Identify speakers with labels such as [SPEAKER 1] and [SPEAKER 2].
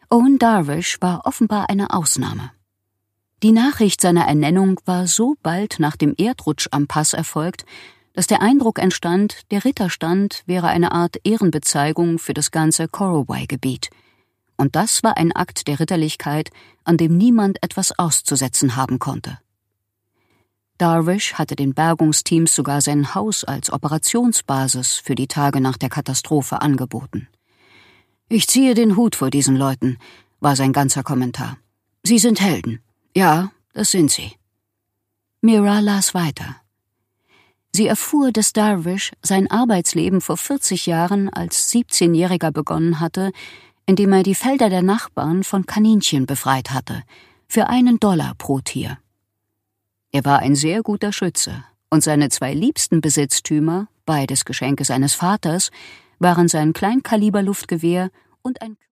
[SPEAKER 1] Owen Darwish war offenbar eine Ausnahme. Die Nachricht seiner Ernennung war so bald nach dem Erdrutsch am Pass erfolgt, dass der Eindruck entstand, der Ritterstand wäre eine Art Ehrenbezeigung für das ganze Corowai-Gebiet. Und das war ein Akt der Ritterlichkeit, an dem niemand etwas auszusetzen haben konnte. Darwish hatte den Bergungsteams sogar sein Haus als Operationsbasis für die Tage nach der Katastrophe angeboten. »Ich ziehe den Hut vor diesen Leuten«, war sein ganzer Kommentar. »Sie sind Helden. Ja, das sind sie.« Mira las weiter. Sie erfuhr, dass Darwish sein Arbeitsleben vor 40 Jahren als 17-Jähriger begonnen hatte, indem er die Felder der Nachbarn von Kaninchen befreit hatte, für $1 pro Tier. Er war ein sehr guter Schütze, und seine 2 liebsten Besitztümer, beides Geschenke seines Vaters, waren sein Kleinkaliber-Luftgewehr und ein